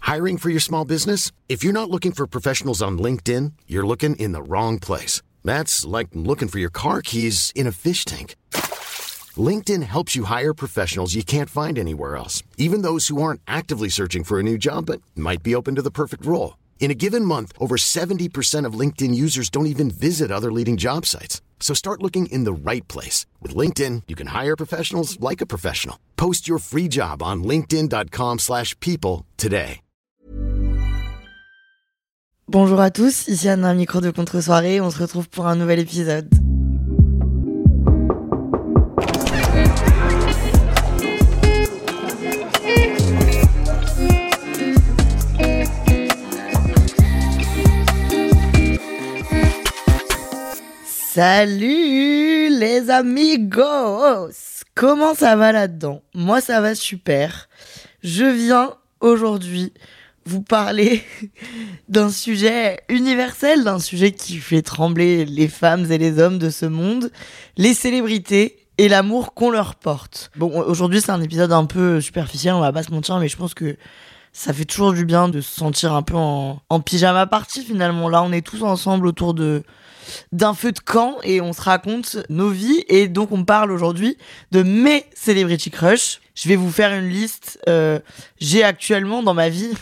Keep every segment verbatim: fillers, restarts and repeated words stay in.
Hiring for your small business? If you're not looking for professionals on LinkedIn, you're looking in the wrong place. That's like looking for your car keys in a fish tank. LinkedIn helps you hire professionals you can't find anywhere else, even those who aren't actively searching for a new job but might be open to the perfect role. In a given month, over seventy percent of LinkedIn users don't even visit other leading job sites. So start looking in the right place. With LinkedIn, you can hire professionals like a professional. Post your free job on linkedin.com slash people today. Bonjour à tous, ici Anna, micro de contre-soirée. On se retrouve pour un nouvel épisode. Salut les amigos! Comment ça va là-dedans? Moi ça va super. Je viens aujourd'hui vous parler d'un sujet universel, d'un sujet qui fait trembler les femmes et les hommes de ce monde, les célébrités et l'amour qu'on leur porte. Bon, aujourd'hui c'est un épisode un peu superficiel, on va pas se mentir, mais je pense que ça fait toujours du bien de se sentir un peu en, en pyjama party finalement. Là on est tous ensemble autour de d'un feu de camp et on se raconte nos vies, et donc on parle aujourd'hui de mes celebrity crush. Je vais vous faire une liste. Euh, j'ai actuellement dans ma vie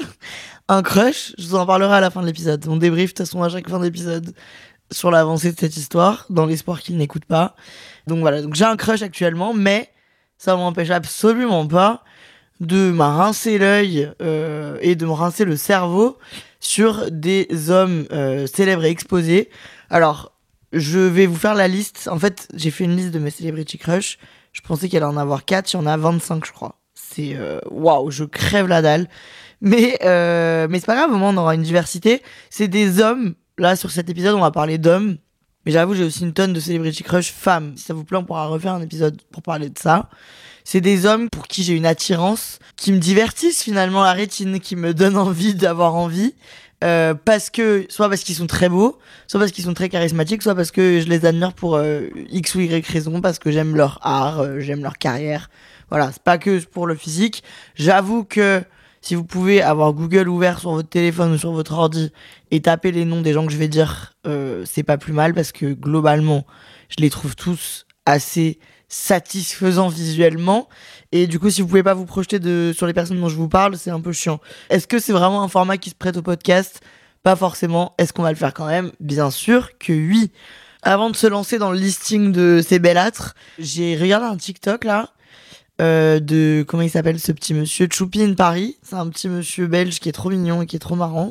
un crush, je vous en parlerai à la fin de l'épisode. On débrief de toute façon à chaque fin d'épisode sur l'avancée de cette histoire, dans l'espoir qu'il n'écoute pas. Donc voilà, donc j'ai un crush actuellement, mais ça m'empêche absolument pas de me rincer l'œil euh, et de me rincer le cerveau sur des hommes euh, célèbres et exposés. Alors, je vais vous faire la liste. En fait, j'ai fait une liste de mes celebrity crush. Je pensais qu'il allait en avoir quatre, il y en a vingt-cinq, je crois. C'est waouh, wow, je crève la dalle. Mais euh, mais c'est pas grave, au moins on aura une diversité. C'est des hommes. Là, sur cet épisode, on va parler d'hommes. Mais j'avoue, j'ai aussi une tonne de celebrity crush femmes. Si ça vous plaît, on pourra refaire un épisode pour parler de ça. C'est des hommes pour qui j'ai une attirance, qui me divertissent finalement la rétine, qui me donnent envie d'avoir envie. Euh, parce que, soit parce qu'ils sont très beaux, soit parce qu'ils sont très charismatiques, soit parce que je les admire pour euh, X ou Y raison, parce que j'aime leur art, euh, j'aime leur carrière. Voilà, c'est pas que pour le physique. J'avoue que si vous pouvez avoir Google ouvert sur votre téléphone ou sur votre ordi et taper les noms des gens que je vais dire, euh, c'est pas plus mal, parce que globalement, je les trouve tous assez satisfaisant visuellement, et du coup si vous pouvez pas vous projeter de, sur les personnes dont je vous parle, c'est un peu chiant. Est-ce que c'est vraiment un format qui se prête au podcast? Pas forcément. Est-ce qu'on va le faire quand même? Bien sûr que oui. Avant de se lancer dans le listing de ces bellâtres, j'ai regardé un TikTok là euh, de, comment il s'appelle ce petit monsieur, Choupin Paris. C'est un petit monsieur belge qui est trop mignon et qui est trop marrant.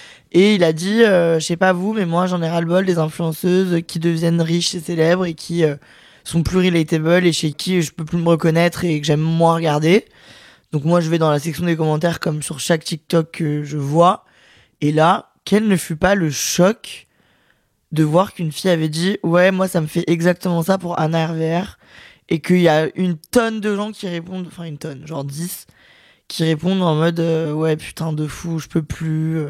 Et il a dit, euh, je sais pas vous, mais moi j'en ai ras-le-bol des influenceuses qui deviennent riches et célèbres et qui euh, sont plus relatable et chez qui je peux plus me reconnaître et que j'aime moins regarder. Donc moi je vais dans la section des commentaires comme sur chaque TikTok que je vois, et là quel ne fut pas le choc de voir qu'une fille avait dit ouais moi ça me fait exactement ça pour Anna R V R, et qu'il y a une tonne de gens qui répondent, enfin une tonne, genre dix qui répondent en mode euh, ouais putain de fou, je peux plus.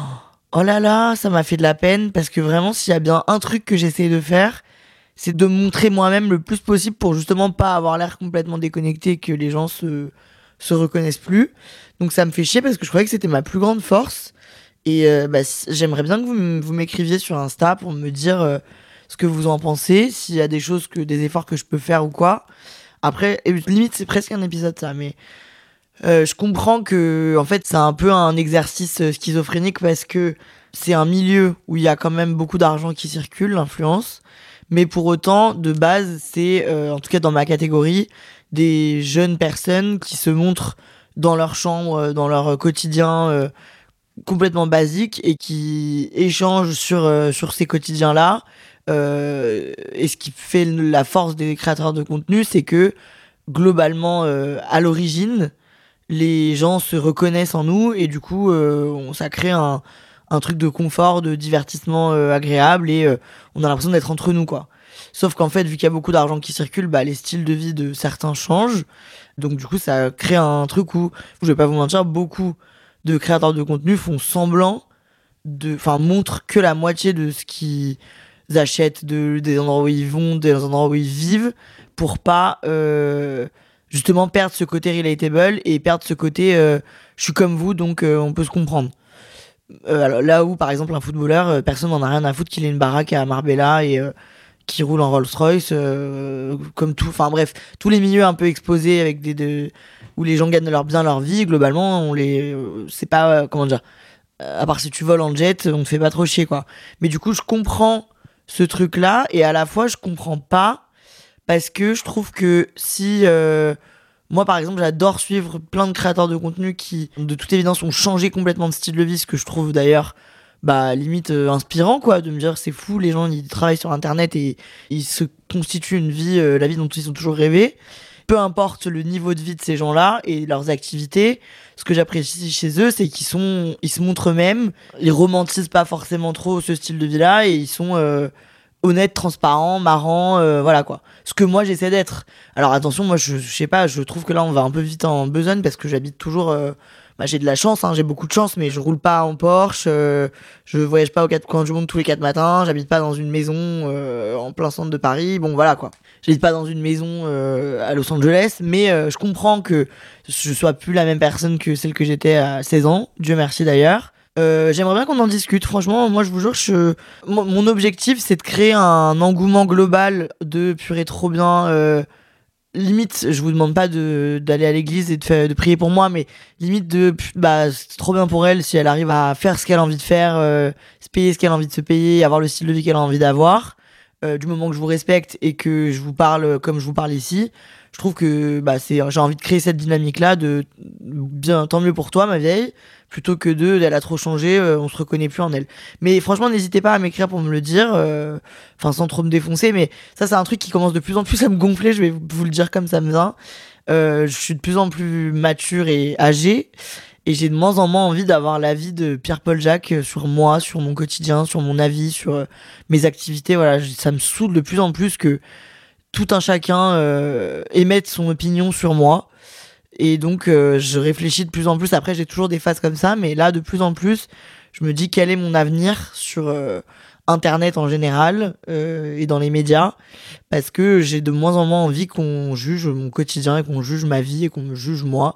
Oh là là, ça m'a fait de la peine, parce que vraiment s'il y a bien un truc que j'essaie de faire, c'est de me montrer moi-même le plus possible pour justement pas avoir l'air complètement déconnecté, que les gens se, se reconnaissent plus. Donc ça me fait chier parce que je croyais que c'était ma plus grande force. Et euh, bah, j'aimerais bien que vous, m- vous m'écriviez sur Insta pour me dire euh, ce que vous en pensez, s'il y a des choses, que des efforts que je peux faire ou quoi. Après, et limite c'est presque un épisode ça, mais euh, je comprends que en fait c'est un peu un exercice schizophrénique, parce que c'est un milieu où il y a quand même beaucoup d'argent qui circule, l'influence. Mais pour autant, de base, c'est, euh, en tout cas dans ma catégorie, des jeunes personnes qui se montrent dans leur chambre, dans leur quotidien euh, complètement basique, et qui échangent sur, euh, sur ces quotidiens-là. Euh, et ce qui fait la force des créateurs de contenu, c'est que, globalement, euh, à l'origine, les gens se reconnaissent en nous, et du coup, euh, on, ça crée un... un truc de confort, de divertissement euh, agréable, et euh, on a l'impression d'être entre nous, quoi. Sauf qu'en fait, vu qu'il y a beaucoup d'argent qui circule, bah, les styles de vie de certains changent. Donc du coup, ça crée un truc où, je vais pas vous mentir, beaucoup de créateurs de contenu font semblant de, enfin, montrent que la moitié de ce qu'ils achètent, de, des endroits où ils vont, des endroits où ils vivent, pour pas euh, justement perdre ce côté relatable et perdre ce côté euh, je suis comme vous donc euh, on peut se comprendre. Euh, alors, là où par exemple un footballeur, euh, personne n'en a rien à foutre qu'il ait une baraque à Marbella et euh, qui roule en Rolls-Royce, euh, comme tout, enfin bref, tous les milieux un peu exposés avec des, de, où les gens gagnent leur, bien leur vie, globalement, on les, euh, c'est pas, euh, comment dire, euh, à part si tu voles en jet, on te fait pas trop chier, quoi. Mais du coup, je comprends ce truc-là, et à la fois, je comprends pas, parce que je trouve que si, euh, moi par exemple, j'adore suivre plein de créateurs de contenu qui, de toute évidence, ont changé complètement de style de vie, ce que je trouve d'ailleurs bah limite euh, inspirant quoi, de me dire c'est fou, les gens ils travaillent sur internet et ils se constituent une vie, euh, la vie dont ils ont toujours rêvé, peu importe le niveau de vie de ces gens-là et leurs activités. Ce que j'apprécie chez eux, c'est qu'ils sont, ils se montrent eux-mêmes, ils romantisent pas forcément trop ce style de vie-là et ils sont euh, honnêtes, transparents, marrants, euh, voilà quoi. Ce que moi j'essaie d'être. Alors attention, moi je, je sais pas, je trouve que là on va un peu vite en besogne parce que j'habite toujours euh, bah, j'ai de la chance, hein, j'ai beaucoup de chance, mais je roule pas en Porsche, euh, je voyage pas aux quatre coins du monde tous les quatre matins, j'habite pas dans une maison euh, en plein centre de Paris, bon voilà quoi. J'habite pas dans une maison euh, à Los Angeles, mais euh, je comprends que je sois plus la même personne que celle que j'étais à seize ans, Dieu merci d'ailleurs. Euh, j'aimerais bien qu'on en discute, franchement, moi je vous jure, je... mon, mon objectif c'est de créer un engouement global de purée trop bien... Euh, limite je vous demande pas de d'aller à l'église et de faire, de prier pour moi, mais limite de bah c'est trop bien pour elle si elle arrive à faire ce qu'elle a envie de faire, euh, se payer ce qu'elle a envie de se payer, avoir le style de vie qu'elle a envie d'avoir, euh, du moment que je vous respecte et que je vous parle comme je vous parle ici. Je trouve que bah c'est, j'ai envie de créer cette dynamique là de bien, tant mieux pour toi ma vieille, plutôt que de elle a trop changé, euh, on se reconnaît plus en elle. Mais franchement n'hésitez pas à m'écrire pour me le dire, enfin euh, sans trop me défoncer, mais ça c'est un truc qui commence de plus en plus à me gonfler, je vais vous le dire comme ça me vient. Euh, je suis de plus en plus mature et âgé et j'ai de moins en moins envie d'avoir l'avis de Pierre-Paul Jacques sur moi, sur mon quotidien, sur mon avis, sur euh, mes activités. Voilà, ça me saoule de plus en plus que tout un chacun euh, émette son opinion sur moi. Et donc, euh, je réfléchis de plus en plus. Après, j'ai toujours des phases comme ça, mais là, de plus en plus, je me dis quel est mon avenir sur euh, Internet en général euh, et dans les médias, parce que j'ai de moins en moins envie qu'on juge mon quotidien et qu'on juge ma vie et qu'on me juge moi.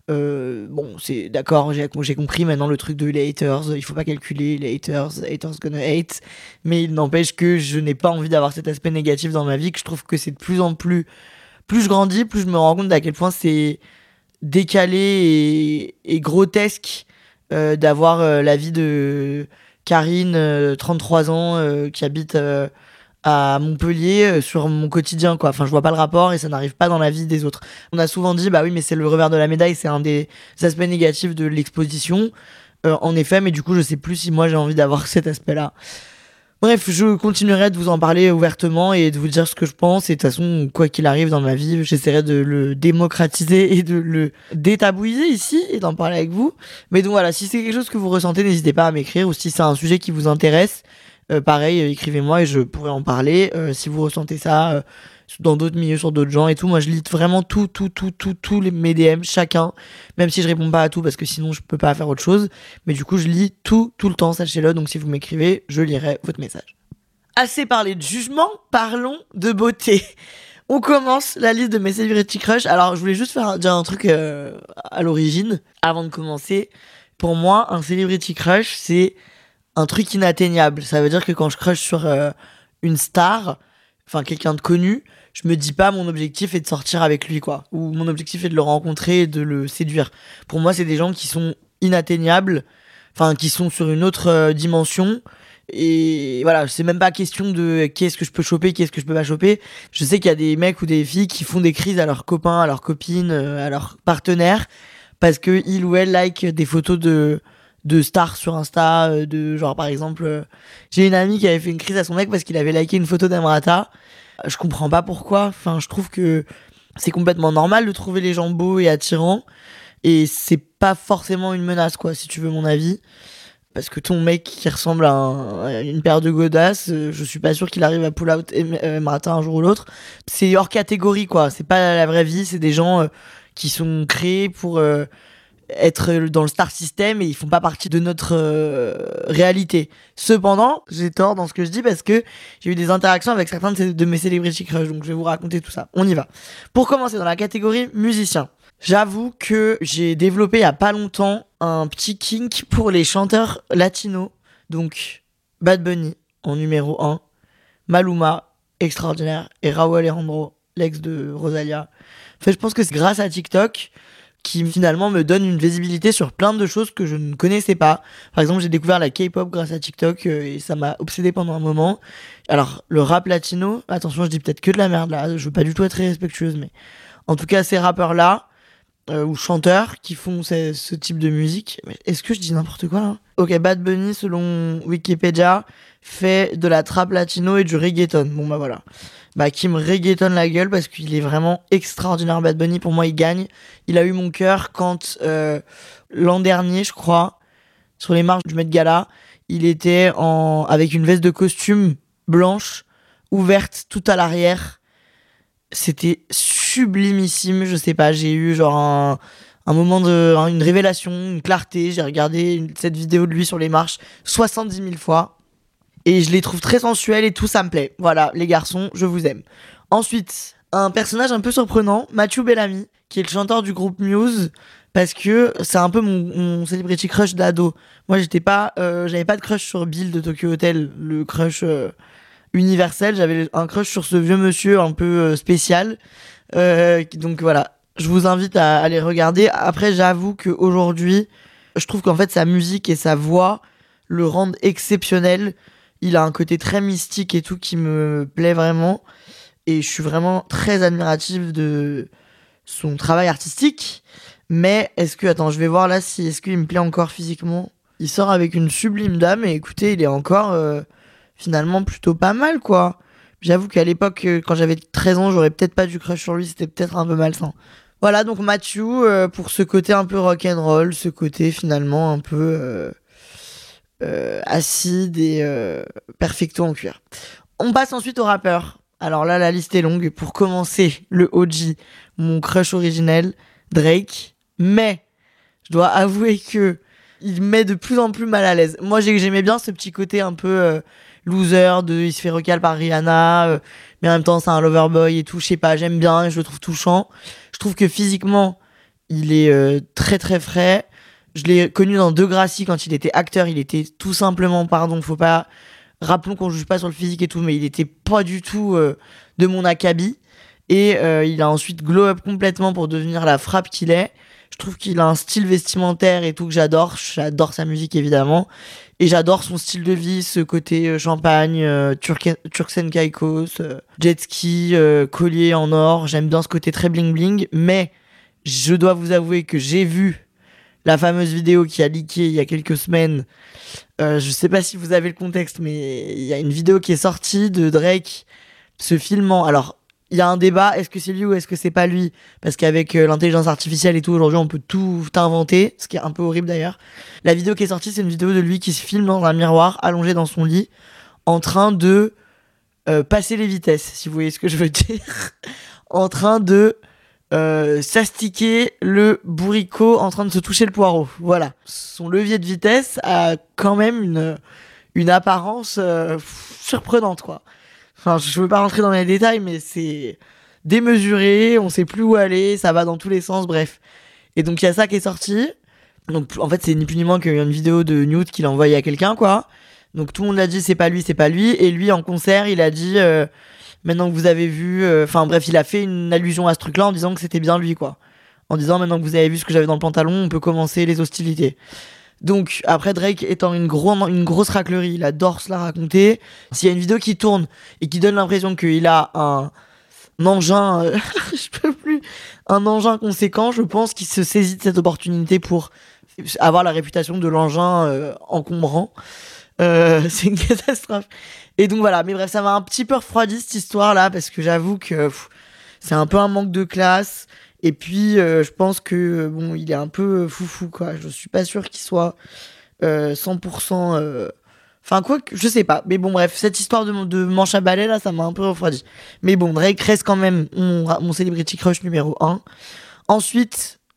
Euh, bon, c'est d'accord, j'ai, j'ai compris maintenant le truc de les haters, il faut pas calculer les haters, haters gonna hate, mais il n'empêche que je n'ai pas envie d'avoir cet aspect négatif dans ma vie, que je trouve que c'est de plus en plus, plus je grandis, plus je me rends compte à quel point c'est décalé et, et grotesque euh, d'avoir euh, la vie de Karine, euh, trente-trois ans, euh, qui habite euh, à Montpellier euh, sur mon quotidien quoi. Enfin je vois pas le rapport et ça n'arrive pas dans la vie des autres. On a souvent dit bah oui mais c'est le revers de la médaille, c'est un des aspects négatifs de l'exposition, euh, en effet, mais du coup je sais plus si moi j'ai envie d'avoir cet aspect là. Bref, je continuerai de vous en parler ouvertement et de vous dire ce que je pense, et de toute façon quoi qu'il arrive dans ma vie j'essaierai de le démocratiser et de le détabouiser ici et d'en parler avec vous. Mais donc voilà, si c'est quelque chose que vous ressentez, n'hésitez pas à m'écrire, ou si c'est un sujet qui vous intéresse, Euh, pareil, euh, écrivez-moi et je pourrais en parler. Euh, si vous ressentez ça euh, dans d'autres milieux, sur d'autres gens et tout, moi je lis vraiment tout, tout, tout, tout, tous les mes D M, chacun, même si je réponds pas à tout parce que sinon je peux pas faire autre chose. Mais du coup, je lis tout, tout le temps, sachez-le. Donc si vous m'écrivez, je lirai votre message. Assez parlé de jugement, parlons de beauté. On commence la liste de mes celebrity crush. Alors, je voulais juste faire dire un truc euh, à l'origine, avant de commencer. Pour moi, un celebrity crush, c'est un truc inatteignable. Ça veut dire que quand je crush sur euh, une star, enfin quelqu'un de connu, je me dis pas mon objectif est de sortir avec lui quoi, ou mon objectif est de le rencontrer et de le séduire. Pour moi c'est des gens qui sont inatteignables, enfin qui sont sur une autre euh, dimension, et voilà, c'est même pas question de qu'est-ce que je peux choper, qu'est-ce que je peux pas choper. Je sais qu'il y a des mecs ou des filles qui font des crises à leurs copains, à leurs copines, euh, à leurs partenaires parce que il ou elle like des photos de de stars sur Insta, euh, de genre par exemple euh, j'ai une amie qui avait fait une crise à son mec parce qu'il avait liké une photo d'Amrata. Euh, je comprends pas pourquoi, enfin je trouve que c'est complètement normal de trouver les gens beaux et attirants, et c'est pas forcément une menace quoi, si tu veux mon avis, parce que ton mec qui ressemble à, un, à une paire de godasses, euh, je suis pas sûr qu'il arrive à pull out Amrata un jour ou l'autre. C'est hors catégorie quoi, c'est pas la vraie vie, c'est des gens euh, qui sont créés pour euh, être dans le star system et ils font pas partie de notre euh, réalité. Cependant, j'ai tort dans ce que je dis parce que j'ai eu des interactions avec certains de, ces, de mes celebrity crush, donc je vais vous raconter tout ça. On y va. Pour commencer, dans la catégorie musicien, j'avoue que j'ai développé il y a pas longtemps un petit kink pour les chanteurs latinos. Donc Bad Bunny en numéro un, Maluma, extraordinaire, et Raúl Alejandro, l'ex de Rosalia. En fait, je pense que c'est grâce à TikTok qui finalement me donne une visibilité sur plein de choses que je ne connaissais pas. Par exemple, j'ai découvert la K-pop grâce à TikTok euh, et ça m'a obsédé pendant un moment. Alors, le rap latino, attention, je dis peut-être que de la merde là, je veux pas du tout être respectueuse, mais en tout cas, ces rappeurs-là, euh, ou chanteurs qui font ce, ce type de musique, est-ce que je dis n'importe quoi là ? Ok, Bad Bunny, selon Wikipédia, fait de la trap latino et du reggaeton. Bon bah voilà. Bah qui me reggaetonne la gueule parce qu'il est vraiment extraordinaire. Bad Bunny, pour moi, il gagne. Il a eu mon cœur quand euh, l'an dernier, je crois, sur les marches du Met Gala, il était en avec une veste de costume blanche, ouverte tout à l'arrière. C'était sublimissime, je sais pas, j'ai eu genre un, un moment de, une révélation, une clarté. J'ai regardé une, cette vidéo de lui sur les marches soixante-dix mille fois. Et je les trouve très sensuels et tout, ça me plaît. Voilà, les garçons, je vous aime. Ensuite, un personnage un peu surprenant, Matthew Bellamy, qui est le chanteur du groupe Muse, parce que c'est un peu mon, mon celebrity crush d'ado. Moi, j'étais pas, euh, j'avais pas de crush sur Bill de Tokyo Hotel, le crush euh, universel. J'avais un crush sur ce vieux monsieur un peu euh, spécial. Euh, donc voilà, je vous invite à aller regarder. Après, j'avoue qu'aujourd'hui, je trouve qu'en fait, sa musique et sa voix le rendent exceptionnel. Il a un côté très mystique et tout qui me plaît vraiment. Et je suis vraiment très admirative de son travail artistique. Mais est-ce que... Attends, je vais voir là si... Est-ce qu'il me plaît encore physiquement ? Il sort avec une sublime dame et écoutez, il est encore euh, finalement plutôt pas mal, quoi. J'avoue qu'à l'époque, quand j'avais treize ans, j'aurais peut-être pas du crush sur lui. C'était peut-être un peu malsain. Voilà, donc Matthew, euh, pour ce côté un peu rock'n'roll, ce côté finalement un peu... Euh... Euh, acide et euh, perfecto en cuir. On passe ensuite au rappeur. Alors là, la liste est longue. Pour commencer, le O G, mon crush originel, Drake. Mais je dois avouer que il me met de plus en plus mal à l'aise. Moi, j'aimais bien ce petit côté un peu euh, loser, de il se fait recal par Rihanna, euh, mais en même temps, c'est un lover boy et tout. Je sais pas, j'aime bien, je le trouve touchant. Je trouve que physiquement, il est euh, très très frais. Je l'ai connu dans Degrassi quand il était acteur. Il était tout simplement, pardon, faut pas... Rappelons qu'on juge pas sur le physique et tout, mais il était pas du tout euh, de mon acabit. Et euh, il a ensuite glow up complètement pour devenir la frappe qu'il est. Je trouve qu'il a un style vestimentaire et tout que j'adore. J'adore sa musique, évidemment. Et j'adore son style de vie, ce côté euh, champagne, euh, Turk- Turks and Caicos, euh, jet ski, euh, collier en or. J'aime bien ce côté très bling bling. Mais je dois vous avouer que j'ai vu la fameuse vidéo qui a leaké il y a quelques semaines. Euh, je sais pas si vous avez le contexte, mais il y a une vidéo qui est sortie de Drake se filmant. Alors, il y a un débat, est-ce que c'est lui ou est-ce que c'est pas lui ? Parce qu'avec euh, l'intelligence artificielle et tout, aujourd'hui, on peut tout inventer, ce qui est un peu horrible d'ailleurs. La vidéo qui est sortie, c'est une vidéo de lui qui se filme dans un miroir, allongé dans son lit, en train de euh, passer les vitesses, si vous voyez ce que je veux dire. En train de... Euh, s'astiquer le bourricot en train de se toucher le poireau. Voilà. Son levier de vitesse a quand même une, une apparence euh, surprenante, quoi. Enfin, je veux pas rentrer dans les détails, mais c'est démesuré, on sait plus où aller, ça va dans tous les sens, bref. Et donc, il y a ça qui est sorti. Donc, en fait, c'est ni plus ni moins qu'une vidéo de Newt qu'il a envoyée à quelqu'un, quoi. Donc, tout le monde a dit c'est pas lui, c'est pas lui. Et lui, en concert, il a dit... Euh, maintenant que vous avez vu... Enfin euh, bref, il a fait une allusion à ce truc-là en disant que c'était bien lui, quoi. En disant, maintenant que vous avez vu ce que j'avais dans le pantalon, on peut commencer les hostilités. Donc, après, Drake étant une, gros, une grosse raclerie, il adore se la raconter. S'il y a une vidéo qui tourne et qui donne l'impression qu'il a un, un engin... Euh, je peux plus... Un engin conséquent, je pense qu'il se saisit de cette opportunité pour avoir la réputation de l'engin euh, encombrant. Euh, c'est une catastrophe. Et donc voilà, mais bref, ça m'a un petit peu refroidi cette histoire-là, parce que j'avoue que pff, c'est un peu un manque de classe. Et puis, euh, je pense que bon, il est un peu foufou, quoi. Je suis pas sûr qu'il soit euh, cent pour cent... Euh... Enfin, quoi que... Je sais pas. Mais bon, bref, cette histoire de, de manche à balai, là, ça m'a un peu refroidi. Mais bon, Drake reste quand même mon, mon celebrity crush numéro un. Ensuite,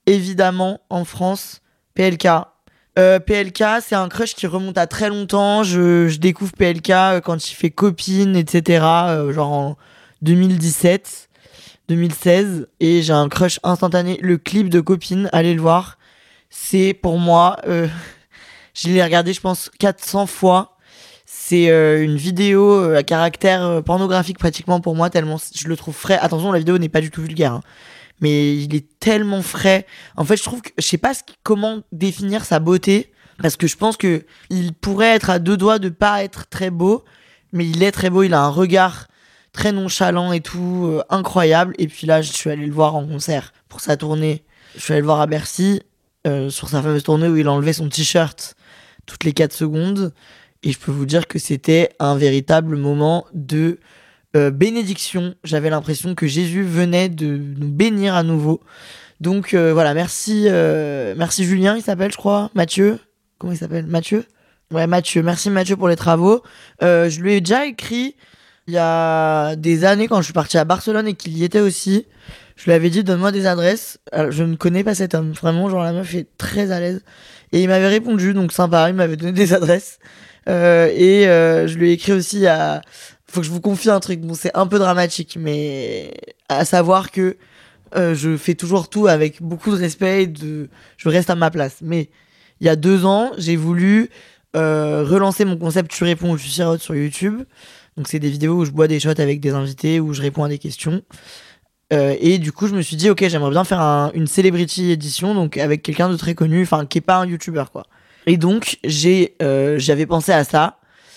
évidemment, en France, P L K. Euh, P L K, c'est un crush qui remonte à très longtemps. Je, je découvre P L K quand il fait Copine, et cetera. Euh, genre en deux mille dix-sept, deux mille seize. Et j'ai un crush instantané. Le clip de Copine, allez le voir. C'est pour moi... Euh, je l'ai regardé, je pense, quatre cents fois. C'est euh, une vidéo euh, à caractère euh, pornographique pratiquement pour moi, tellement je le trouve frais. Attention, la vidéo n'est pas du tout vulgaire, hein. Mais il est tellement frais. En fait, je trouve que je sais pas ce, comment définir sa beauté, parce que je pense que il pourrait être à deux doigts de pas être très beau, mais il est très beau. Il a un regard très nonchalant et tout, euh, incroyable. Et puis là, je suis allé le voir en concert pour sa tournée. Je suis allé le voir à Bercy euh, sur sa fameuse tournée où il enlevait son t-shirt toutes les quatre secondes. Et je peux vous dire que c'était un véritable moment de Euh, bénédiction. J'avais l'impression que Jésus venait de nous bénir à nouveau. Donc euh, voilà, merci euh, merci Julien, il s'appelle, je crois, Mathieu. Comment il s'appelle? Mathieu? Ouais, Mathieu. Merci Mathieu pour les travaux. Euh, je lui ai déjà écrit il y a des années quand je suis partie à Barcelone et qu'il y était aussi. Je lui avais dit donne-moi des adresses. Alors, je ne connais pas cet homme, vraiment, genre la meuf est très à l'aise. Et il m'avait répondu, donc sympa, il m'avait donné des adresses. Euh, et euh, je lui ai écrit aussi à... Faut que je vous confie un truc, bon c'est un peu dramatique, mais à savoir que euh, je fais toujours tout avec beaucoup de respect et de... je reste à ma place. Mais il y a deux ans, j'ai voulu euh, relancer mon concept Tu réponds ou tu sirotes sur YouTube. Donc c'est des vidéos où je bois des shots avec des invités, où je réponds à des questions. Euh, et du coup je me suis dit ok, j'aimerais bien faire un, une celebrity edition, donc avec quelqu'un de très connu, enfin qui est pas un YouTuber quoi. Et donc j'ai euh, j'avais pensé à ça.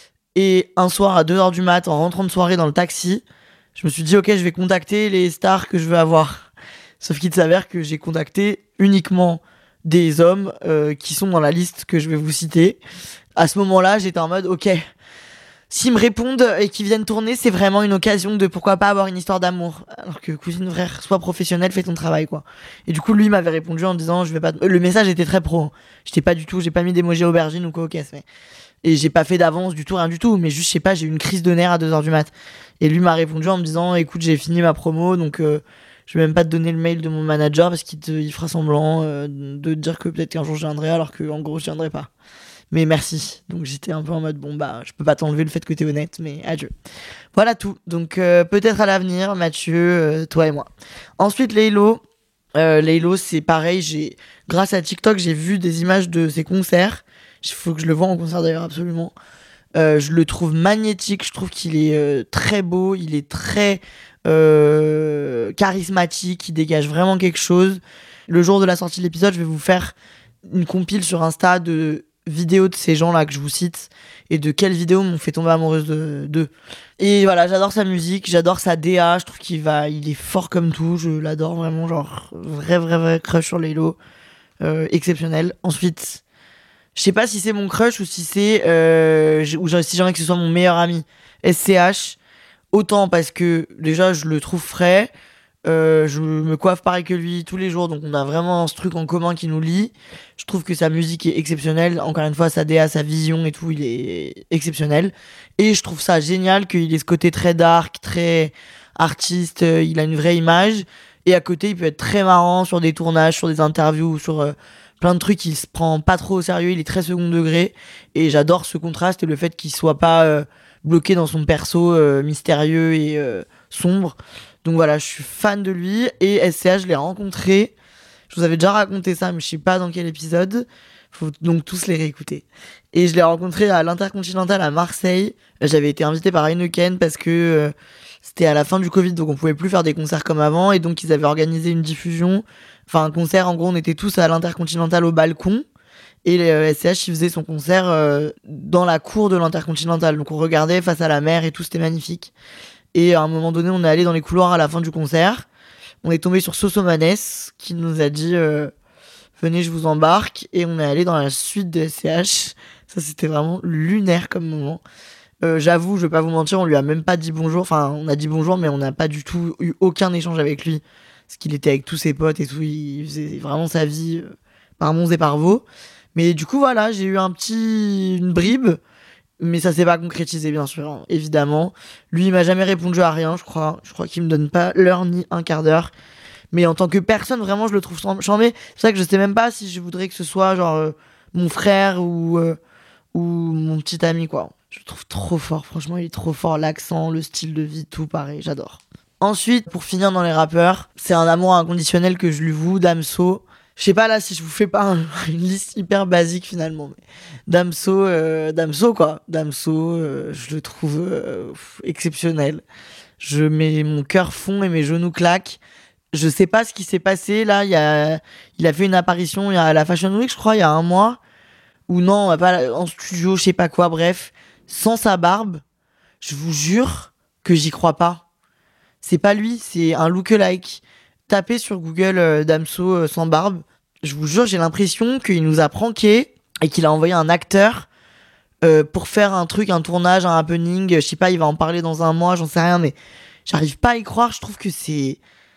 Et un soir à deux heures du mat, en rentrant de soirée dans le taxi, je me suis dit ok, je vais contacter les stars que je veux avoir. Sauf qu'il s'avère que j'ai contacté uniquement des hommes euh, qui sont dans la liste que je vais vous citer. À ce moment-là, j'étais en mode ok, s'ils me répondent et qu'ils viennent tourner, c'est vraiment une occasion de pourquoi pas avoir une histoire d'amour. Alors que cousine, frère, sois professionnel, fais ton travail quoi. Et du coup, lui m'avait répondu en disant je vais pas. Le message était très pro. Hein. J'étais pas du tout, j'ai pas mis d'émoji aubergine ou quoi, ok, mais. Et j'ai pas fait d'avance du tout, rien du tout. Mais juste, je sais pas, j'ai eu une crise de nerfs à deux heures du mat. Et lui m'a répondu en me disant, écoute, j'ai fini ma promo, donc euh, je vais même pas te donner le mail de mon manager parce qu'il te, il fera semblant euh, de te dire que peut-être qu'un jour je viendrai, alors que en gros, je viendrai pas. Mais merci. Donc j'étais un peu en mode, bon bah, je peux pas t'enlever le fait que t'es honnête, mais adieu. Voilà tout. Donc euh, peut-être à l'avenir, Mathieu, euh, toi et moi. Ensuite, Laylo. Euh, Laylo, c'est pareil, j'ai, grâce à TikTok, j'ai vu des images de ses concerts. Il faut que je le voie en concert d'ailleurs, absolument. Euh, je le trouve magnétique, je trouve qu'il est euh, très beau, il est très euh, charismatique, il dégage vraiment quelque chose. Le jour de la sortie de l'épisode, je vais vous faire une compile sur Insta de vidéos de ces gens-là que je vous cite et de quelles vidéos m'ont fait tomber amoureuse de, d'eux. Et voilà, j'adore sa musique, j'adore sa D A, je trouve qu'il va, il est fort comme tout, je l'adore vraiment, genre vrai, vrai, vrai crush sur Laylo, euh, exceptionnel. Ensuite... Je sais pas si c'est mon crush ou si c'est euh, ou si j'aimerais que ce soit mon meilleur ami. S C H, autant parce que déjà je le trouve frais, euh, je me coiffe pareil que lui tous les jours, donc on a vraiment ce truc en commun qui nous lie. Je trouve que sa musique est exceptionnelle, encore une fois sa D A, sa vision et tout, il est exceptionnel. Et je trouve ça génial qu'il ait ce côté très dark, très artiste, il a une vraie image. Et à côté il peut être très marrant sur des tournages, sur des interviews, sur... Euh, plein de trucs, il se prend pas trop au sérieux, il est très second degré et j'adore ce contraste et le fait qu'il soit pas euh, bloqué dans son perso euh, mystérieux et euh, sombre. Donc voilà, je suis fan de lui. Et S C H, je l'ai rencontré, je vous avais déjà raconté ça mais je sais pas dans quel épisode, faut donc tous les réécouter. Et je l'ai rencontré à l'Intercontinental à Marseille. J'avais été invité par Heineken parce que euh, c'était à la fin du Covid, donc on pouvait plus faire des concerts comme avant et donc ils avaient organisé une diffusion. Enfin, un concert, en gros, on était tous à l'Intercontinental au balcon. Et le S C H, il faisait son concert euh, dans la cour de l'Intercontinental. Donc on regardait face à la mer et tout, c'était magnifique. Et à un moment donné, on est allé dans les couloirs à la fin du concert. On est tombé sur Sosomanes, qui nous a dit euh, « Venez, je vous embarque ». Et on est allé dans la suite de S C H. Ça, c'était vraiment lunaire comme moment. Euh, j'avoue, je vais pas vous mentir, on lui a même pas dit bonjour. Enfin, on a dit bonjour, mais on n'a pas du tout eu aucun échange avec lui. Parce qu'il était avec tous ses potes et tout, il faisait vraiment sa vie euh, par Mons et par Vaux. Mais du coup, voilà, j'ai eu un petit... une bribe, mais ça s'est pas concrétisé, bien sûr, hein, évidemment. Lui, il m'a jamais répondu à rien, je crois. Je crois qu'il me donne pas l'heure ni un quart d'heure. Mais en tant que personne, vraiment, je le trouve chambé. C'est ça que je sais même pas si je voudrais que ce soit genre euh, mon frère ou, euh, ou mon petit ami, quoi. Je le trouve trop fort, franchement, il est trop fort. L'accent, le style de vie, tout pareil, j'adore. Ensuite, pour finir dans les rappeurs, c'est un amour inconditionnel que je lui voue, Damso. Je sais pas là si je vous fais pas un, une liste hyper basique finalement, mais Damso, euh, Damso quoi, Damso, euh, je le trouve euh, exceptionnel. Je mets mon cœur fond et mes genoux claquent. Je sais pas ce qui s'est passé là. Il y a, il a fait une apparition il y a à la Fashion Week, je crois, il y a un mois. Ou non, pas en studio, je sais pas quoi. Bref, sans sa barbe, je vous jure que j'y crois pas. C'est pas lui, c'est un lookalike. Tapez sur Google euh, Damso euh, sans barbe. Je vous jure, j'ai l'impression qu'il nous a pranké et qu'il a envoyé un acteur euh, pour faire un truc, un tournage, un happening. Je sais pas, il va en parler dans un mois, j'en sais rien, mais j'arrive pas à y croire. Je trouve que c'est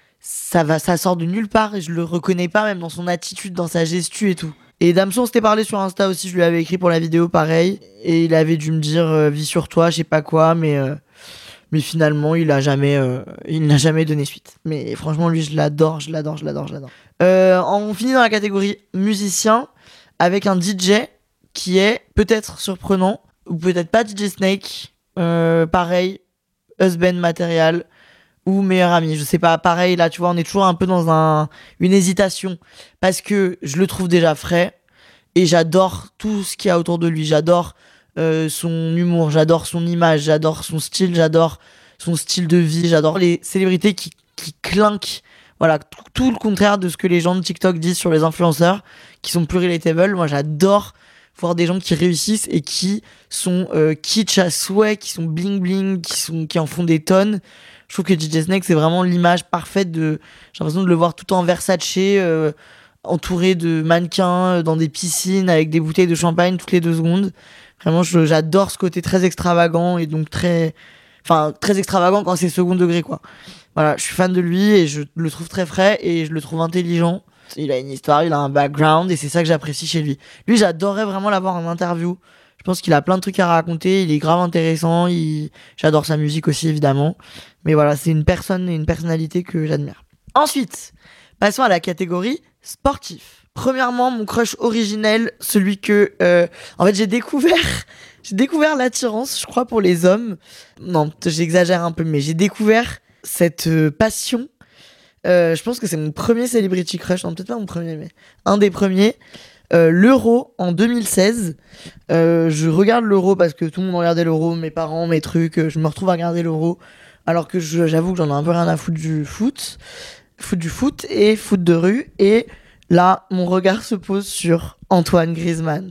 ça va, ça sort de nulle part et je le reconnais pas, même dans son attitude, dans sa gestu et tout. Et Damso, on s'était parlé sur Insta aussi, je lui avais écrit pour la vidéo pareil, et il avait dû me dire euh, vis sur toi, je sais pas quoi, mais euh, mais finalement il a jamais euh, il n'a jamais donné suite. Mais franchement lui je l'adore, je l'adore, je l'adore, je l'adore. Euh, on finit dans la catégorie musicien avec un D J qui est peut-être surprenant ou peut-être pas, D J Snake, euh, pareil, husband material ou meilleur ami, je sais pas, pareil là tu vois on est toujours un peu dans un une hésitation parce que je le trouve déjà frais et j'adore tout ce qu'il y a autour de lui, j'adore euh, son humour, j'adore son image, j'adore son style, j'adore son style de vie, j'adore les célébrités qui, qui clinquent, voilà, tout, tout le contraire de ce que les gens de TikTok disent sur les influenceurs qui sont plus relatable. Moi j'adore voir des gens qui réussissent et qui sont euh, kitsch à souhait, qui sont bling bling, qui, sont, qui en font des tonnes. Je trouve que D J Snake, c'est vraiment l'image parfaite de... J'ai l'impression de le voir tout en Versace, euh, entouré de mannequins, euh, dans des piscines, avec des bouteilles de champagne toutes les deux secondes. Vraiment, je, j'adore ce côté très extravagant et donc très... Enfin, très extravagant quand c'est second degré, quoi. Voilà, je suis fan de lui et je le trouve très frais et je le trouve intelligent. Il a une histoire, il a un background et c'est ça que j'apprécie chez lui. Lui, j'adorerais vraiment l'avoir en interview. Je pense qu'il a plein de trucs à raconter, il est grave intéressant, il... j'adore sa musique aussi évidemment. Mais voilà, c'est une personne et une personnalité que j'admire. Ensuite, passons à la catégorie sportif. Premièrement, mon crush originel, celui que... Euh... En fait, j'ai découvert... j'ai découvert l'attirance, je crois, pour les hommes. Non, j'exagère un peu, mais j'ai découvert cette euh, passion. Euh, je pense que c'est mon premier celebrity crush. Non, peut-être pas mon premier, mais un des premiers. Euh, l'Euro en deux mille seize. Euh, je regarde l'Euro parce que tout le monde regardait l'Euro, mes parents, mes trucs. Euh, je me retrouve à regarder l'Euro alors que je, j'avoue que j'en ai un peu rien à foutre du foot, foot du foot et foot de rue. Et là, mon regard se pose sur Antoine Griezmann.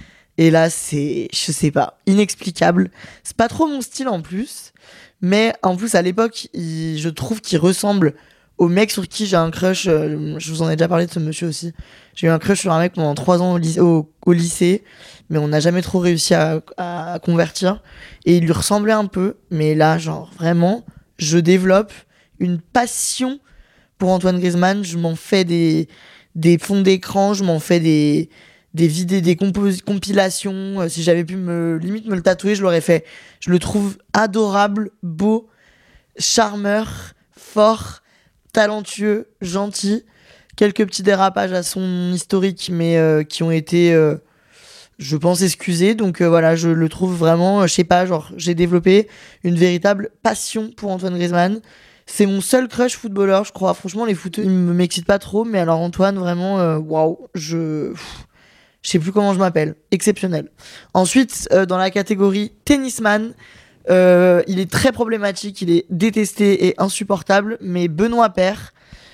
Et là, c'est, je sais pas, inexplicable. C'est pas trop mon style en plus, mais en plus à l'époque, il, je trouve qu'il ressemble au mec sur qui j'ai un crush. Euh, je vous en ai déjà parlé de ce monsieur aussi. J'ai eu un crush sur un mec pendant trois ans au, lycée, au, au lycée, mais on n'a jamais trop réussi à, à, à convertir. Et il lui ressemblait un peu, mais là, genre vraiment, je développe une passion pour Antoine Griezmann. Je m'en fais des, des fonds d'écran, je m'en fais des, des vidéos, des compos- compilations. Euh, si j'avais pu me limite me le tatouer, je l'aurais fait. Je le trouve adorable, beau, charmeur, fort, talentueux, gentil. Quelques petits dérapages à son historique, mais euh, qui ont été, euh, je pense, excusés. Donc euh, voilà, je le trouve vraiment, euh, je sais pas, genre, j'ai développé une véritable passion pour Antoine Griezmann. C'est mon seul crush footballeur, je crois. Franchement, les footeux, ils me m'excitent pas trop, mais alors Antoine, vraiment, waouh, wow, je... Je sais plus comment je m'appelle. Exceptionnel. Ensuite, euh, dans la catégorie tennisman, euh, il est très problématique, il est détesté et insupportable, mais Benoît Paire,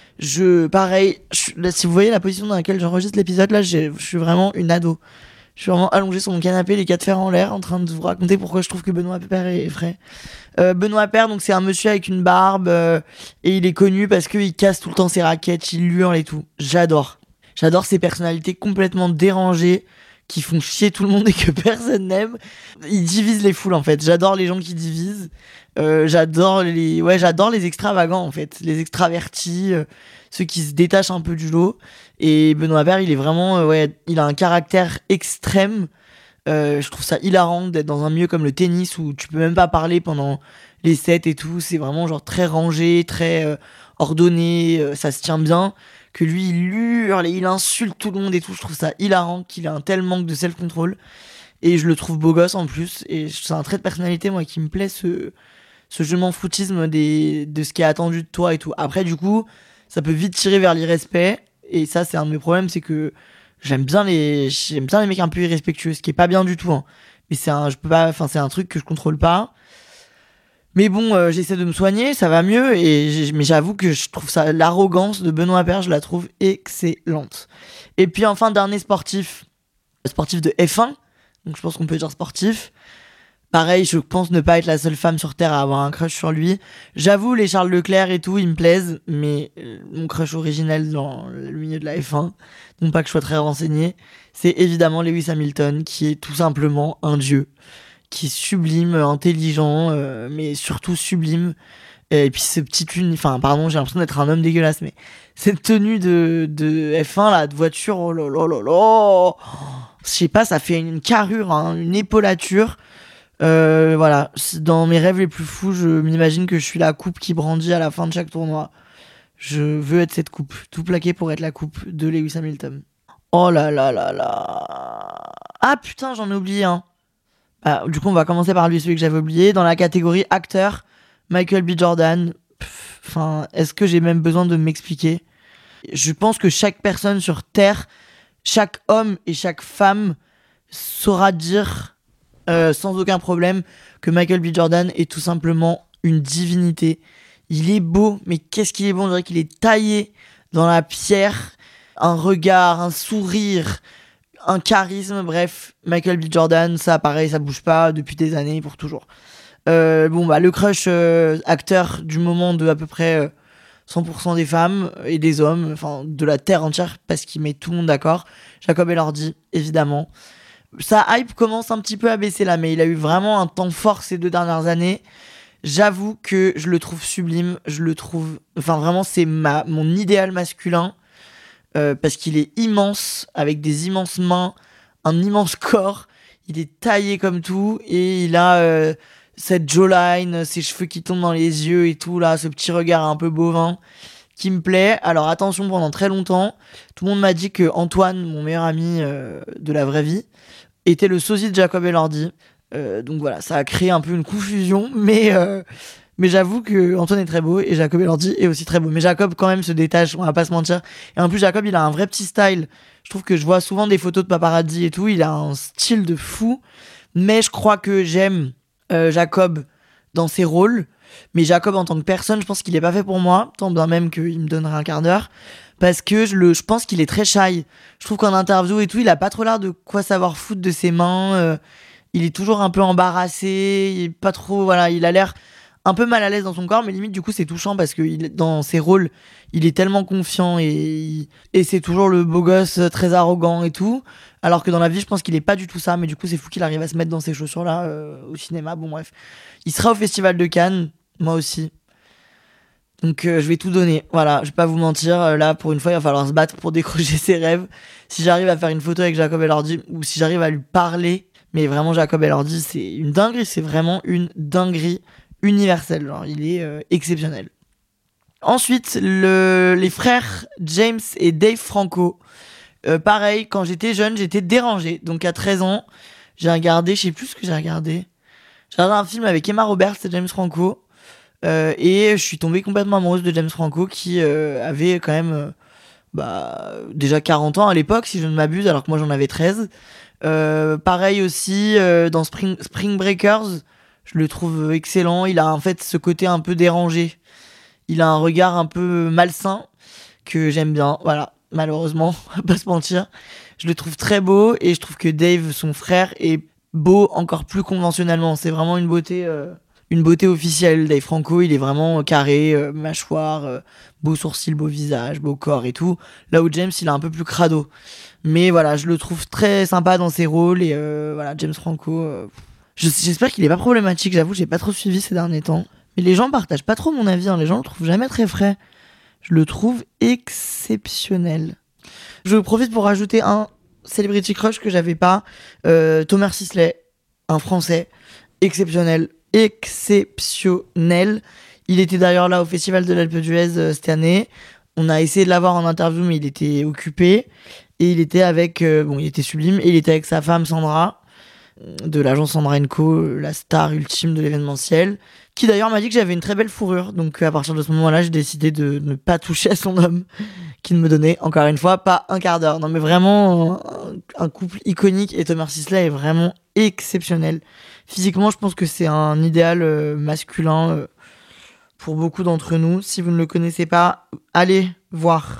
je, pareil, je, là, si vous voyez la position dans laquelle j'enregistre l'épisode, là, j'ai, je suis vraiment une ado. Je suis vraiment allongé sur mon canapé, les quatre fers en l'air, en train de vous raconter pourquoi je trouve que Benoît Paire est frais. Euh, Benoît Paire, donc c'est un monsieur avec une barbe, euh, et il est connu parce qu'il casse tout le temps ses raquettes, il hurle et tout. J'adore. J'adore ces personnalités complètement dérangées, qui font chier tout le monde et que personne n'aime. Il divise les foules, en fait. J'adore les gens qui divisent. Euh, j'adore les, ouais, j'adore les extravagants, en fait. Les extravertis, euh, ceux qui se détachent un peu du lot. Et Benoît Paire, il est vraiment, euh, ouais, il a un caractère extrême. Euh, je trouve ça hilarant d'être dans un milieu comme le tennis où tu peux même pas parler pendant les sets et tout. C'est vraiment genre très rangé, très euh, ordonné, euh, ça se tient bien, que lui il hurle et il insulte tout le monde et tout. Je trouve ça hilarant qu'il a un tel manque de self-control. Et je le trouve beau gosse en plus. Et c'est un trait de personnalité, moi, qui me plaît, ce, ce je m'en foutisme des, de ce qui est attendu de toi et tout. Après, du coup, ça peut vite tirer vers l'irrespect. Et ça, c'est un de mes problèmes, c'est que j'aime bien les, j'aime bien les mecs un peu irrespectueux, ce qui est pas bien du tout. Hein. Mais c'est un, je peux pas, enfin, c'est un truc que je contrôle pas. Mais bon, euh, j'essaie de me soigner, ça va mieux. Et j'ai, mais j'avoue que je trouve ça, l'arrogance de Benoît Paire, je la trouve excellente. Et puis enfin, dernier sportif, sportif de F un. Donc je pense qu'on peut dire sportif. Pareil, je pense ne pas être la seule femme sur Terre à avoir un crush sur lui. J'avoue, les Charles Leclerc et tout, ils me plaisent. Mais mon crush originel dans le milieu de la F un, non pas que je sois très renseigné, c'est évidemment Lewis Hamilton, qui est tout simplement un dieu. Qui est sublime, intelligent, euh, mais surtout sublime. Et puis ce petit une, enfin pardon, j'ai l'impression d'être un homme dégueulasse, mais cette tenue de, de F un là, de voiture, oh là là là là, je sais pas, ça fait une carrure, hein, une épaulature. Euh, voilà, dans mes rêves les plus fous, je m'imagine que je suis la coupe qui brandit à la fin de chaque tournoi. Je veux être cette coupe, tout plaqué pour être la coupe de Lewis Hamilton. Oh là là là là. Ah putain, j'en ai oublié un. Hein. Ah, du coup, on va commencer par lui, celui que j'avais oublié. Dans la catégorie acteur, Michael B. Jordan. Enfin, est-ce que j'ai même besoin de m'expliquer ? Je pense que chaque personne sur Terre, chaque homme et chaque femme saura dire euh, sans aucun problème que Michael B. Jordan est tout simplement une divinité. Il est beau, mais qu'est-ce qu'il est bon ? On dirait qu'il est taillé dans la pierre. Un regard, un sourire, un charisme, bref. Michael B. Jordan, ça pareil, ça bouge pas depuis des années, pour toujours. Euh, bon, bah, le crush euh, acteur du moment de à peu près euh, cent pour cent des femmes et des hommes, enfin de la terre entière, parce qu'il met tout le monde d'accord. Jacob Elordi, évidemment. Sa hype commence un petit peu à baisser là, mais il a eu vraiment un temps fort ces deux dernières années. J'avoue que je le trouve sublime, je le trouve... Enfin, vraiment, c'est ma, mon idéal masculin, euh, parce qu'il est immense, avec des immenses mains, un immense corps, il est taillé comme tout, et il a euh, cette jawline, ses cheveux qui tombent dans les yeux et tout, là, ce petit regard un peu bovin, qui me plaît. Alors attention, pendant très longtemps, tout le monde m'a dit que Antoine, mon meilleur ami euh, de la vraie vie, était le sosie de Jacob Elordi. Euh, donc voilà, ça a créé un peu une confusion, mais, euh, mais j'avoue que Antoine est très beau et Jacob Elordi est aussi très beau. Mais Jacob quand même se détache, on va pas se mentir. Et en plus Jacob, il a un vrai petit style. Je trouve que je vois souvent des photos de paparazzi et tout, il a un style de fou. Mais je crois que j'aime euh, Jacob dans ses rôles. Mais Jacob en tant que personne, je pense qu'il est pas fait pour moi, tant bien même qu'il me donnerait un quart d'heure. Parce que je, le, je pense qu'il est très shy. Je trouve qu'en interview et tout, il a pas trop l'air de quoi savoir foutre de ses mains. Euh, il est toujours un peu embarrassé. Il est pas trop, voilà, il a l'air un peu mal à l'aise dans son corps, mais limite du coup c'est touchant parce que il, dans ses rôles, il est tellement confiant et, et c'est toujours le beau gosse très arrogant et tout. Alors que dans la vie, je pense qu'il est pas du tout ça, mais du coup c'est fou qu'il arrive à se mettre dans ces chaussures-là euh, au cinéma. Bon bref, il sera au Festival de Cannes, moi aussi. Donc euh, je vais tout donner, voilà, je vais pas vous mentir, euh, là pour une fois il va falloir se battre pour décrocher ses rêves. Si j'arrive à faire une photo avec Jacob Elordi, ou si j'arrive à lui parler, mais vraiment Jacob Elordi c'est une dinguerie, c'est vraiment une dinguerie universelle, genre il est euh, exceptionnel. Ensuite, le, les frères James et Dave Franco, euh, pareil, quand j'étais jeune j'étais dérangé, donc à treize ans, j'ai regardé, je sais plus ce que j'ai regardé, j'ai regardé un film avec Emma Roberts et James Franco. Euh, et je suis tombée complètement amoureuse de James Franco qui euh, avait quand même euh, bah, déjà quarante ans à l'époque si je ne m'abuse, alors que moi j'en avais treize. Euh, pareil aussi euh, dans Spring, Spring Breakers, je le trouve excellent. Il a en fait ce côté un peu dérangé, il a un regard un peu malsain que j'aime bien, voilà, malheureusement, on va pas se mentir. Je le trouve très beau et je trouve que Dave, son frère, est beau encore plus conventionnellement. C'est vraiment une beauté... Euh... Une beauté officielle. Dave Franco, il est vraiment carré, euh, mâchoire, euh, beau sourcil, beau visage, beau corps et tout. Là où James, il est un peu plus crado. Mais voilà, je le trouve très sympa dans ses rôles. Et euh, voilà, James Franco, euh, je, j'espère qu'il est pas problématique. J'avoue, j'ai pas trop suivi ces derniers temps. Mais les gens partagent pas trop mon avis. Hein. Les gens le trouvent jamais très frais. Je le trouve exceptionnel. Je profite pour rajouter un celebrity crush que j'avais pas. Euh, Thomas Sisley, un Français exceptionnel. exceptionnel. Il était d'ailleurs là au Festival de l'Alpe d'Huez euh, cette année. On a essayé de l'avoir en interview, mais il était occupé. Et il était avec... Euh, bon, il était sublime. Et il était avec sa femme Sandra, de l'agence Sandra and Co, la star ultime de l'événementiel, qui d'ailleurs m'a dit que j'avais une très belle fourrure. Donc à partir de ce moment-là, j'ai décidé de ne pas toucher à son homme, qui ne me donnait, encore une fois, pas un quart d'heure. Non mais vraiment, un, un couple iconique. Et Thomas Sisley est vraiment exceptionnel. Physiquement, je pense que c'est un idéal euh, masculin euh, pour beaucoup d'entre nous. Si vous ne le connaissez pas, allez voir.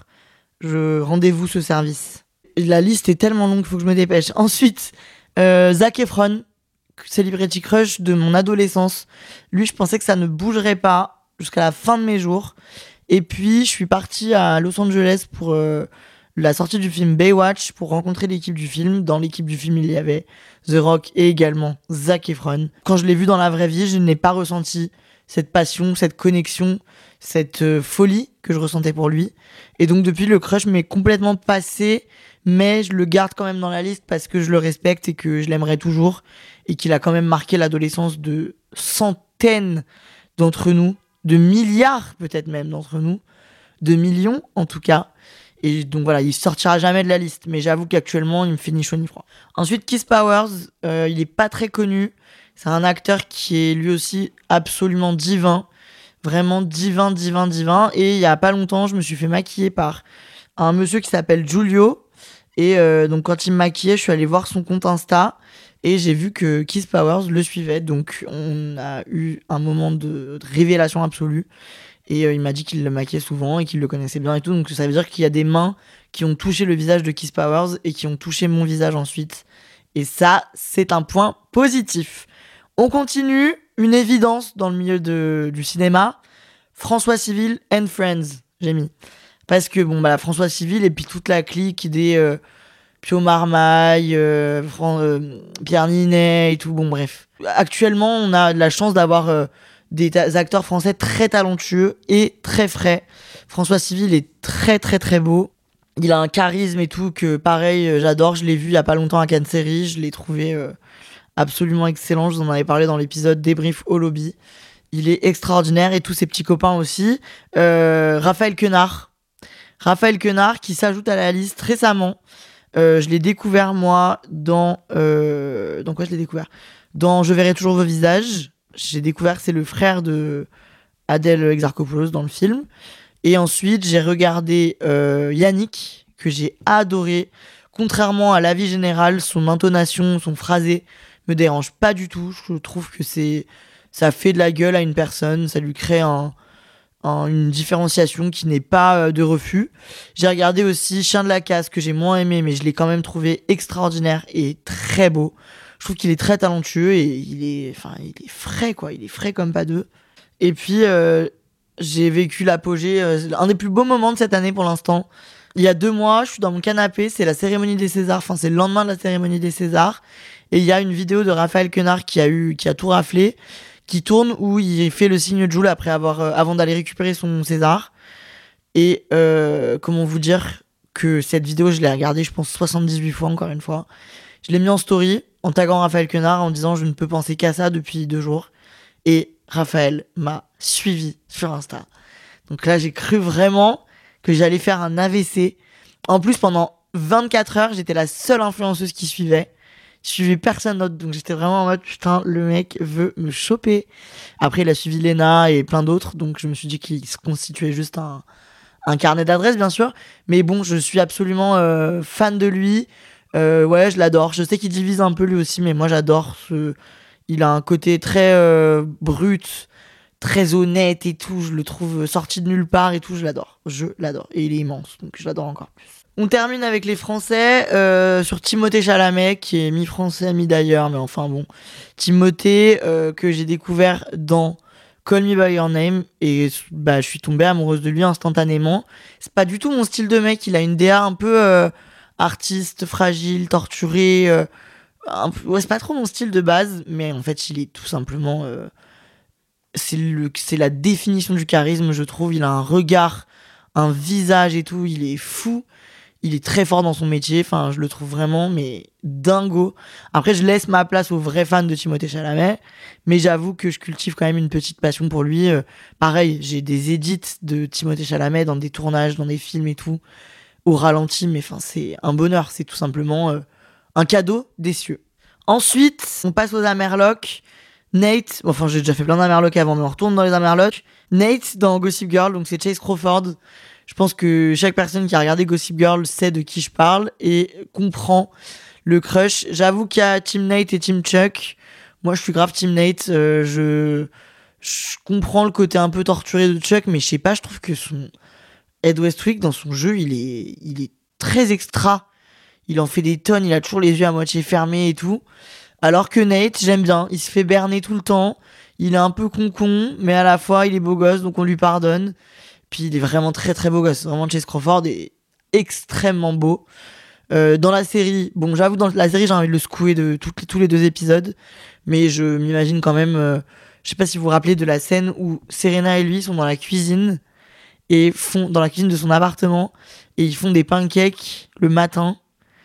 Je rendez-vous ce service. La liste est tellement longue qu'il faut que je me dépêche. Ensuite, euh, Zac Efron, Celebrity Crush de mon adolescence. Lui, je pensais que ça ne bougerait pas jusqu'à la fin de mes jours. Et puis, je suis partie à Los Angeles pour euh, la sortie du film Baywatch, pour rencontrer l'équipe du film. Dans l'équipe du film, il y avait The Rock et également Zac Efron. Quand je l'ai vu dans la vraie vie, je n'ai pas ressenti cette passion, cette connexion, cette euh, folie que je ressentais pour lui. Et donc, depuis, le crush m'est complètement passé, mais je le garde quand même dans la liste parce que je le respecte et que je l'aimerais toujours, et qu'il a quand même marqué l'adolescence de centaines d'entre nous, de milliards peut-être même d'entre nous, de millions en tout cas. Et donc voilà, il sortira jamais de la liste, mais j'avoue qu'actuellement il me fait ni chaud ni froid. Ensuite, Keith Powers, euh, il est pas très connu, c'est un acteur qui est lui aussi absolument divin, vraiment divin, divin, divin. Et il y a pas longtemps, je me suis fait maquiller par un monsieur qui s'appelle Giulio. Et euh, donc quand il me maquillait, je suis allé voir son compte Insta et j'ai vu que Keith Powers le suivait. Donc on a eu un moment de, de révélation absolue. Et euh, il m'a dit qu'il le maquillait souvent et qu'il le connaissait bien et tout. Donc ça veut dire qu'il y a des mains qui ont touché le visage de Keith Powers et qui ont touché mon visage ensuite. Et ça, c'est un point positif. On continue. Une évidence dans le milieu de, du cinéma. François Civil and Friends, j'ai mis. Parce que, bon, bah, la François Civil et puis toute la clique des euh, Pio Marmaille, euh, Fran- euh, Pierre Ninet et tout, bon, bref. Actuellement, on a de la chance d'avoir euh, des ta- acteurs français très talentueux et très frais. François Civil est très, très, très beau. Il a un charisme et tout que, pareil, euh, j'adore. Je l'ai vu il y a pas longtemps à Cannes Série. Je l'ai trouvé euh, absolument excellent. Je vous en avais parlé dans l'épisode Débrief au lobby. Il est extraordinaire et tous ses petits copains aussi. Euh, Raphaël Quenard. Raphaël Quenard qui s'ajoute à la liste récemment. Euh, je l'ai découvert moi dans... Euh, dans quoi je l'ai découvert ? Dans Je verrai toujours vos visages. J'ai découvert que c'est le frère de Adèle Exarchopoulos dans le film. Et ensuite j'ai regardé euh, Yannick, que j'ai adoré. Contrairement à l'avis général, son intonation, son phrasé me dérange pas du tout. Je trouve que c'est... ça fait de la gueule à une personne, ça lui crée un... une différenciation qui n'est pas de refus. J'ai regardé aussi Chien de la Casse, que j'ai moins aimé, mais je l'ai quand même trouvé extraordinaire et très beau. Je trouve qu'il est très talentueux et il est, enfin, il est frais, quoi. Il est frais comme pas deux. Et puis, euh, j'ai vécu l'apogée, euh, un des plus beaux moments de cette année pour l'instant. Il y a deux mois, je suis dans mon canapé, c'est la cérémonie des Césars, enfin, c'est le lendemain de la cérémonie des Césars. Et il y a une vidéo de Raphaël Quenard qui a eu, qui a tout raflé, qui tourne, où il fait le signe de Joule après avoir, euh, avant d'aller récupérer son César. Et euh, comment vous dire que cette vidéo, je l'ai regardée, je pense, soixante-dix-huit fois, encore une fois. Je l'ai mis en story, en taguant Raphaël Quenard, en disant « Je ne peux penser qu'à ça depuis deux jours ». Et Raphaël m'a suivi sur Insta. Donc là, j'ai cru vraiment que j'allais faire un A V C. En plus, pendant vingt-quatre heures, j'étais la seule influenceuse qui suivait. Je suivais personne d'autre, donc j'étais vraiment en mode putain, le mec veut me choper. Après, il a suivi Lena et plein d'autres, donc je me suis dit qu'il se constituait juste un, un carnet d'adresses, bien sûr. Mais bon, je suis absolument euh, fan de lui. Euh, ouais, je l'adore. Je sais qu'il divise un peu lui aussi, mais moi j'adore. Ce... Il a un côté très euh, brut, très honnête et tout. Je le trouve sorti de nulle part et tout. Je l'adore. Je l'adore. Et il est immense, donc je l'adore encore plus. On termine avec les Français euh, sur Timothée Chalamet, qui est mi-français, mi-d'ailleurs, mais enfin bon. Timothée, euh, que j'ai découvert dans Call Me By Your Name, et bah, je suis tombée amoureuse de lui instantanément. C'est pas du tout mon style de mec, il a une D A un peu euh, artiste, fragile, torturé. Euh, un peu... ouais, c'est pas trop mon style de base, mais en fait, il est tout simplement... Euh... C'est, le... c'est la définition du charisme, je trouve. Il a un regard, un visage et tout, il est fou. il est très fort dans son métier. Enfin, je le trouve vraiment, mais dingo. Après, je laisse ma place aux vrais fans de Timothée Chalamet, mais j'avoue que je cultive quand même une petite passion pour lui. Euh, pareil, j'ai des edits de Timothée Chalamet dans des tournages, dans des films et tout, au ralenti, mais enfin, c'est un bonheur. C'est tout simplement euh, un cadeau des cieux. Ensuite, on passe aux Amerlocs. Nate, enfin j'ai déjà fait plein d'Amerlocs avant, mais on retourne dans les Amerlocs. Nate dans Gossip Girl, donc c'est Chase Crawford. Je pense que chaque personne qui a regardé Gossip Girl sait de qui je parle et comprend le crush. J'avoue qu'il y a Team Nate et Team Chuck. Moi je suis grave Team Nate. Euh, je... je comprends le côté un peu torturé de Chuck, mais je sais pas, je trouve que son Ed Westwick dans son jeu, il est, il est très extra. Il en fait des tonnes, il a toujours les yeux à moitié fermés et tout. Alors que Nate, j'aime bien, il se fait berner tout le temps, il est un peu con-con, mais à la fois il est beau gosse, donc on lui pardonne. Puis il est vraiment très très beau gosse, vraiment Chase Crawford est extrêmement beau. Euh, dans la série, bon j'avoue dans la série j'ai envie de le secouer de tout, tous les deux épisodes, mais je m'imagine quand même, euh, je sais pas si vous vous rappelez de la scène où Serena et lui sont dans la cuisine, et font dans la cuisine de son appartement, et ils font des pancakes le matin.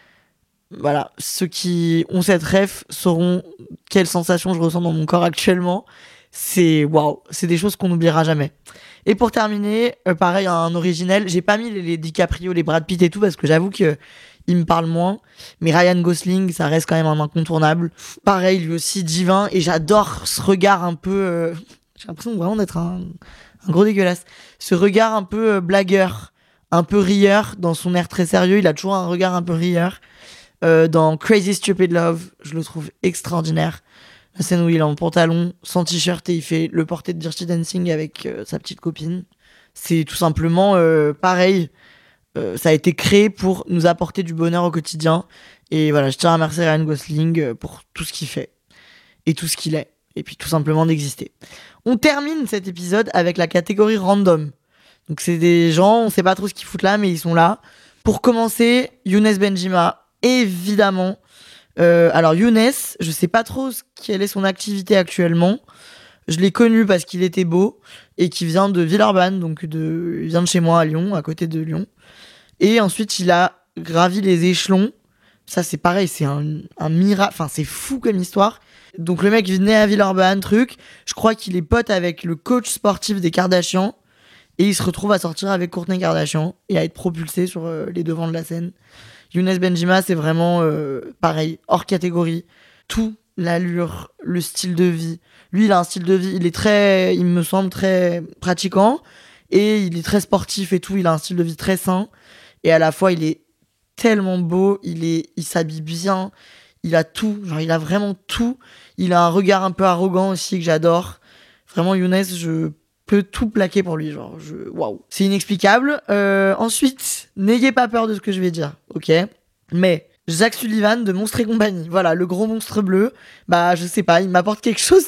Voilà, ceux qui ont cette ref sauront quelle sensation je ressens dans mon corps actuellement. C'est waouh, c'est des choses qu'on n'oubliera jamais. Et pour terminer, euh, pareil, un originel. J'ai pas mis les, les DiCaprio, les Brad Pitt et tout parce que j'avoue que il me parle moins. Mais Ryan Gosling, ça reste quand même un incontournable. Pareil, lui aussi divin. Et j'adore ce regard un peu. Euh... J'ai l'impression vraiment d'être un, un gros dégueulasse. Ce regard un peu euh, blagueur, un peu rieur dans son air très sérieux. Il a toujours un regard un peu rieur. Euh, dans Crazy Stupid Love, je le trouve extraordinaire. La scène où il est en pantalon, sans t-shirt et il fait le porté de Dirty Dancing avec euh, sa petite copine. C'est tout simplement euh, pareil. Euh, ça a été créé pour nous apporter du bonheur au quotidien. Et voilà, je tiens à remercier Ryan Gosling pour tout ce qu'il fait et tout ce qu'il est. Et puis tout simplement d'exister. On termine cet épisode avec la catégorie random. Donc c'est des gens, on sait pas trop ce qu'ils foutent là, mais ils sont là. Pour commencer, Younes Benjima. Évidemment. Euh, alors Younes, je sais pas trop ce, quelle est son activité actuellement. Je l'ai connu parce qu'il était beau et qu'il vient de Villeurbanne, donc de, il vient de chez moi à Lyon, à côté de Lyon. Et ensuite, il a gravi les échelons. Ça, c'est pareil, c'est un, un miracle. Enfin, c'est fou comme histoire. Donc le mec venait à Villeurbanne, truc. Je crois qu'il est pote avec le coach sportif des Kardashians. Et il se retrouve à sortir avec Kourtney Kardashian et à être propulsé sur euh, les devants de la scène. Younes Benjima, c'est vraiment euh, pareil, hors catégorie. Tout, l'allure, le style de vie. Lui, il a un style de vie, il est très, il me semble, très pratiquant. Et il est très sportif et tout, il a un style de vie très sain. Et à la fois, il est tellement beau, il, est, il s'habille bien, il a tout, genre il a vraiment tout. Il a un regard un peu arrogant aussi que j'adore. Vraiment, Younes, je peux tout plaquer pour lui, genre, je... waouh. C'est inexplicable. Euh, ensuite, n'ayez pas peur de ce que je vais dire, ok ? Mais Jacques Sullivan de Monstres et Compagnie, voilà, le gros monstre bleu, bah, je sais pas, il m'apporte quelque chose.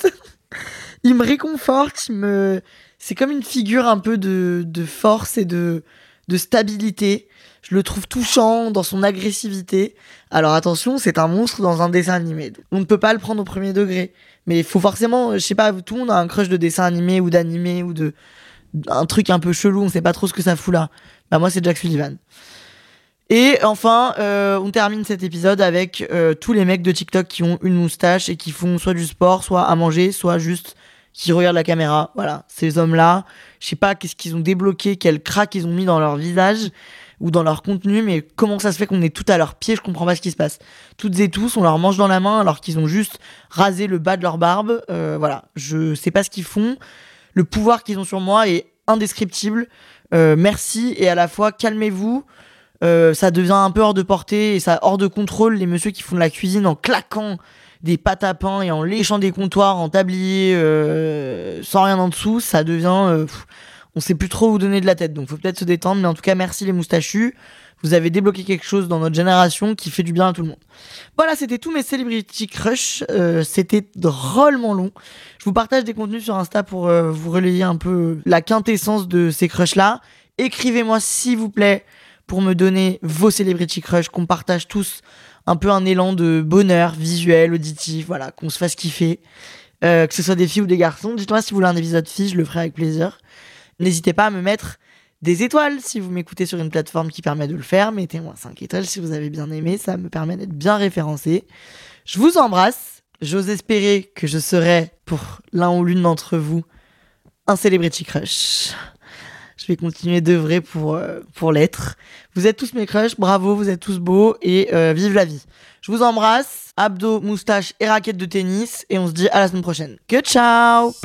Il me réconforte, il me... c'est comme une figure un peu de, de force et de, de stabilité. Je le trouve touchant dans son agressivité. Alors attention, c'est un monstre dans un dessin animé. On ne peut pas le prendre au premier degré. Mais il faut forcément, je sais pas, tout le monde a un crush de dessin animé ou d'animé ou de un truc un peu chelou, on sait pas trop ce que ça fout là. Bah moi c'est Jacques Sullivan. Et enfin, euh, on termine cet épisode avec euh, tous les mecs de TikTok qui ont une moustache et qui font soit du sport, soit à manger, soit juste qui regardent la caméra. Voilà, ces hommes-là, je sais pas qu'est-ce qu'ils ont débloqué, quel crack ils ont mis dans leur visage ou dans leur contenu, mais comment ça se fait qu'on est tout à leurs pieds, je comprends pas ce qui se passe. Toutes et tous, on leur mange dans la main alors qu'ils ont juste rasé le bas de leur barbe. Euh, voilà, je sais pas ce qu'ils font. Le pouvoir qu'ils ont sur moi est indescriptible. Euh, merci et à la fois calmez-vous. Euh, ça devient un peu hors de portée et ça hors de contrôle. Les messieurs qui font de la cuisine en claquant des pâtes à pain et en léchant des comptoirs en tablier euh, sans rien en dessous, ça devient... Euh, pff, on sait plus trop où donner de la tête, donc faut peut-être se détendre, mais en tout cas merci les moustachus, vous avez débloqué quelque chose dans notre génération qui fait du bien à tout le monde. Voilà, c'était tous mes celebrity crush, euh, c'était drôlement long. Je vous partage des contenus sur Insta pour euh, vous relayer un peu la quintessence de ces crushs là. Écrivez-moi s'il vous plaît pour me donner vos celebrity crush, qu'on partage tous un peu un élan de bonheur visuel, auditif, voilà, qu'on se fasse kiffer, euh, que ce soit des filles ou des garçons. Dites-moi si vous voulez un épisode fille, je le ferai avec plaisir. N'hésitez pas à me mettre des étoiles si vous m'écoutez sur une plateforme qui permet de le faire. Mettez-moi cinq étoiles si vous avez bien aimé, ça me permet d'être bien référencé. Je vous embrasse. J'ose espérer que je serai, pour l'un ou l'une d'entre vous, un celebrity crush. Je vais continuer d'œuvrer pour, euh, pour l'être. Vous êtes tous mes crushs, bravo, vous êtes tous beaux et euh, vive la vie. Je vous embrasse, abdos, moustache et raquettes de tennis et on se dit à la semaine prochaine. Que ciao!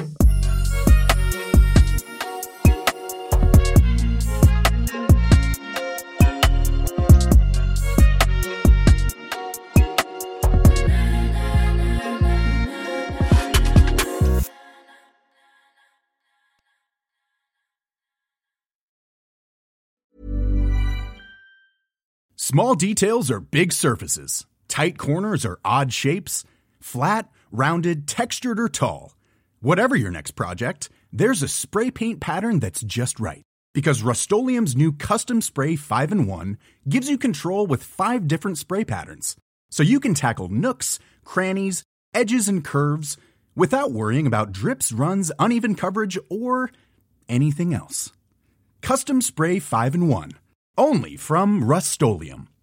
Small details are big surfaces. Tight corners are odd shapes. Flat, rounded, textured, or tall. Whatever your next project, there's a spray paint pattern that's just right. Because Rust-Oleum's new Custom Spray five in one gives you control with five different spray patterns. So you can tackle nooks, crannies, edges, and curves without worrying about drips, runs, uneven coverage, or anything else. Custom Spray five in one. Only from Rust-Oleum.